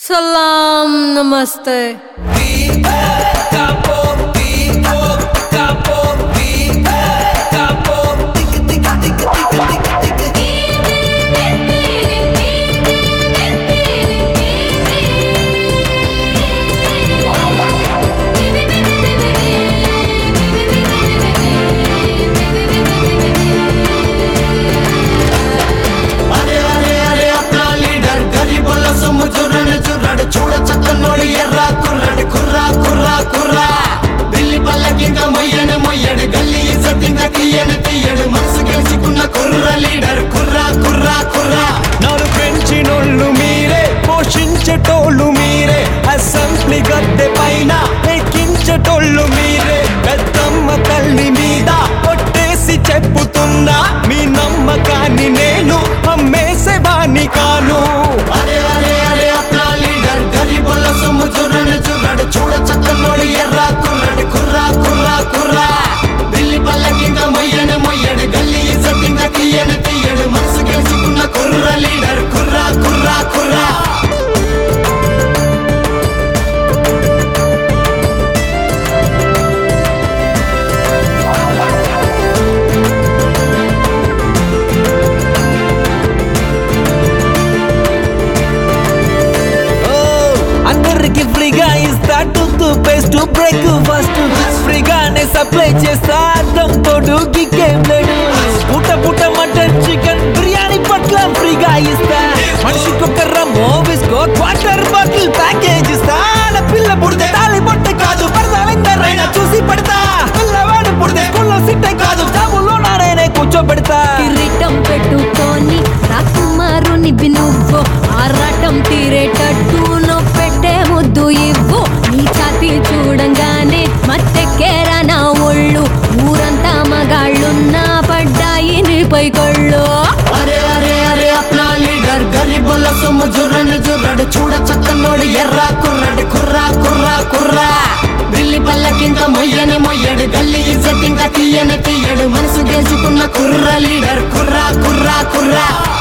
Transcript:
सलाम नमस्ते। చూడ చక్కనోడి ఎర్రా కుర్రడి కుర్రా కుర్రా కుర్రా ఢిల్లీ పల్లకింక మొయ్యని మొయ్యడు గల్లీ ఇజ్జతింక తీయని తీయడు మనసు గెలుచుకున్న కుర్ర లీడర్ కుర్రా కుర్రా కుర్రా నన్ను పెంచినోళ్ళు మీరే పోషించేటోళ్ళు మీరే అసెంబ్లీ గద్దె పైన ఎక్కించేటోళ్ళు మీరే పెద్దమ్మ తల్లి మీద కొట్టేసి చెప్పుతున్నా మీ నమ్మకాన్ని నేను అమ్మేసేవాణ్ణి కాను. అరే అరే అరే అప్నా లీడర్ గరీబుల సొమ్ము చూడని చూడడు చూడ చక్కనోడి ఎర్రా కుర్రడి కుర్రా కుర్రా కుర్రా ఢిల్లీ పల్లకింక మొయ్యని మొయ్యడు గల్లీ ఇజ్జతింక తీయని తీయడు మనసు గెలుచుకున్న కుర్ర లీడర్ కుర్రా కుర్రా కుర్రా అందరికి ఫ్రీగా ఇస్తా టూత్ పేస్ట్ బ్రేక్ఫాస్ట్ ఫ్రీగానే సప్లై చేస్తా అర్థం తోడు గిగ్గేం లేడు. పూట పూట మటన్ చికెన్ బిర్యానీ పట్ల ఫ్రీగా ఇస్తా మనిషికొక రమ్మో విస్కో క్వార్టర్ బాటిల్ ప్యాకేజ్ ఇస్తా. పిల్ల పుడితే తాళి పొట్టే కాదు పడతారైనా చూసి పడతా పిల్లవాడు పుడితే స్కూల్లో సిట్టే కాదు జాబులో నాడైనా కూర్చోబెడతా. కిరీటం పెట్టుకొని రాకుమారుని నువ్వు ఆరాటం తీరేటట్టు నువ్వు పెట్టే ముద్దు ఇవ్వు. నీ ఛాతీ చూడంగానే మత్తెక్కేరా నా ఒళ్ళు ఊరంతా మగాళ్ళున్నా పడ్డాయి నీపై కళ్ళు. అరే అరే అరే అప్నా లీడర్ గరీబుల సొమ్ము జుర్రని జుర్రడు చూడ చక్కనోడి ఎర్రా కుర్రడి కుర్రా కుర్రా కుర్రా ఢిల్లీ పల్లకింక మొయ్యని మొయ్యడు గల్లీ ఇజ్జతింక తీయని తీయడు మనసు గెలుచుకున్న కుర్ర లీడర్ కుర్రా కుర్రా కుర్రా